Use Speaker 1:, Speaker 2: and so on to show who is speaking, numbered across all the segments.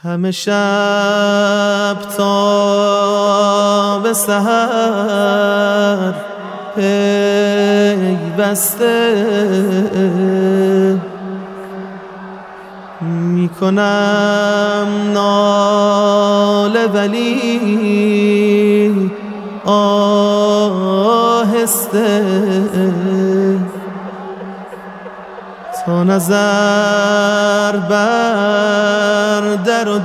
Speaker 1: همه شب تا به سحر پیوسته میکنم ناله ولی آهسته تا نظر بر در و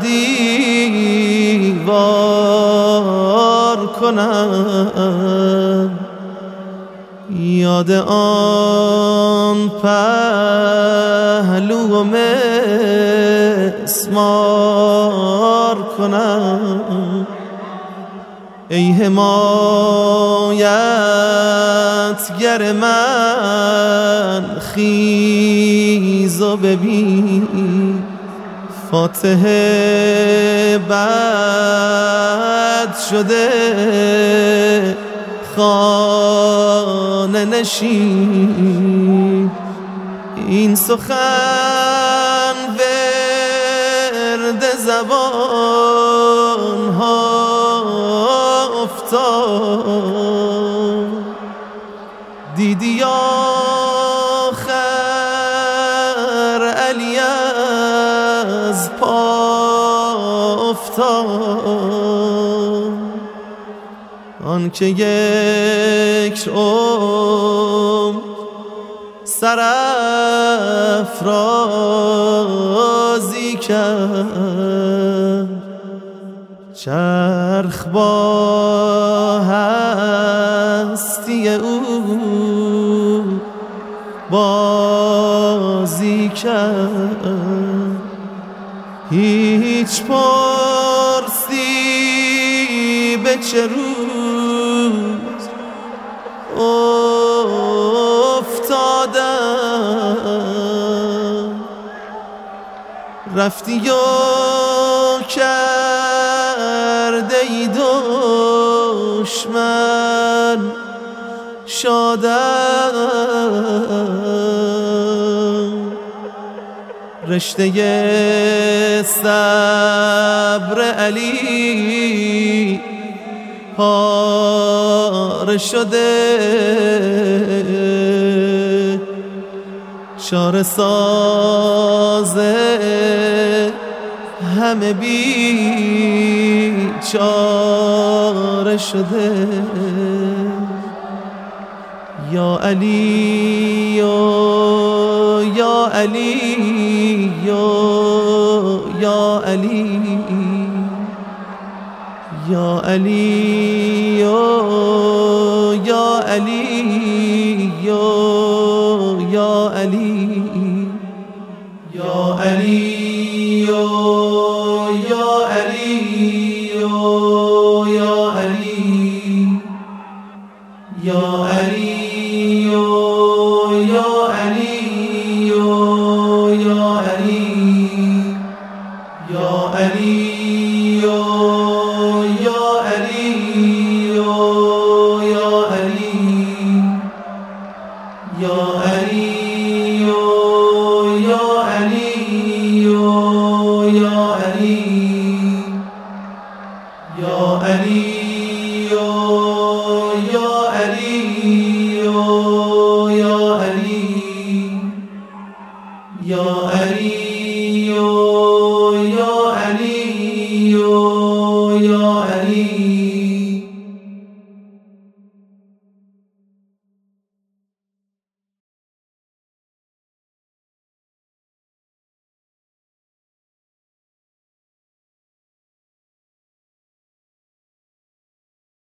Speaker 1: دیوار کنم، یاد آن پهلو و مسمار کنم. ای حمایتگر من خیز و ببین، فاتح بد شده خانه نشین. این سخن ورد زبان ها افتاد، دیدی آخر علی از پا افتاد. آن که یک عمر سرافرازی کرد، چرخ با هستی او بازی کرد. هیچ پرسی به چه روز افتادم، رفتی و کرده ای دشمن شادم. رشته صبر علی پاره شده، چاره ساز همه بیچاره شده. یا علی یا علی یا علی یا علی یا علی یا علی یا علی یا علی یا علی یا علی
Speaker 2: یا علی